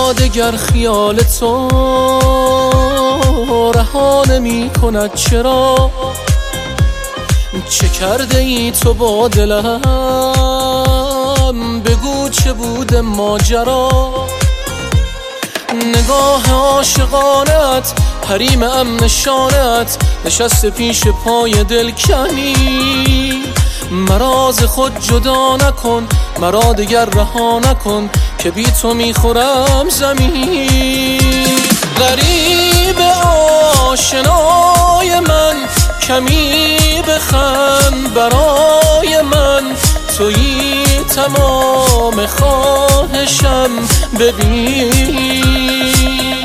دگر خیال تو رها نمی کند، چرا؟ چه کرده ای تو با دلم؟ بگو چه بوده ماجرا؟ نگاه عاشقانت، حریم امن شانت، نشسته پیش پای دلکنی. مرا ز خود جدا نکن، مرا دگر رها نکن، که بی تو میخورم زمین. غریب آشنای من، کمی بخند برای من، تویی تمام خواهشم، ببین.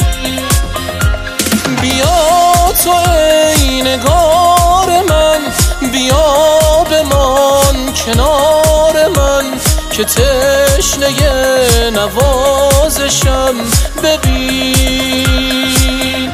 بیا تو ای نگار من، بیا بمان کنار من، که تشنه نوازشم، ببین.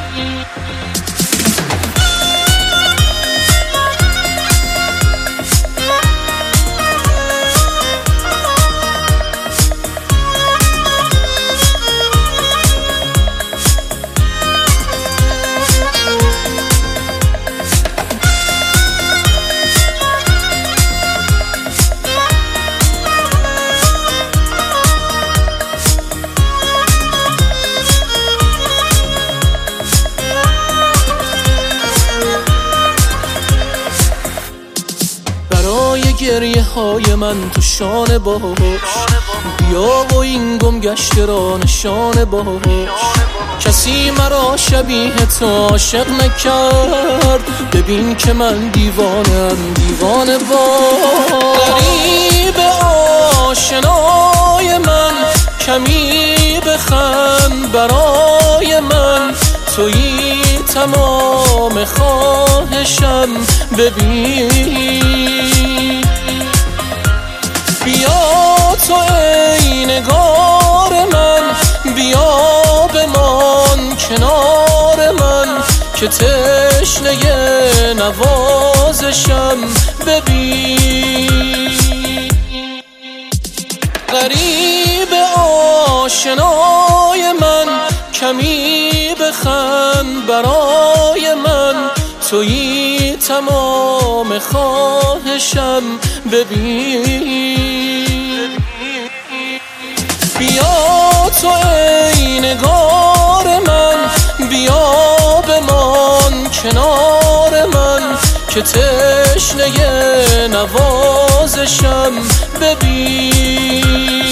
گریه های من تو شانه باش، بیا و این گم گشته را نشانه باش. کسی مرا شبیه تو عاشق نکرد، ببین که من دیوانم، دیوانه باش. غریب آشنای من، کمی بخند برای من، تویی تمام خواهشم، ببین. بیا تو ای نگار من، بیا بمان کنار من، که تشنه نوازشم، ببین. غریب آشنای من، کمی بخند برای من، تویی تمام خواهشم، ببین. بیا تو ای نگار من، بیا بمان کنار من، که تشنه نوازشم، ببین.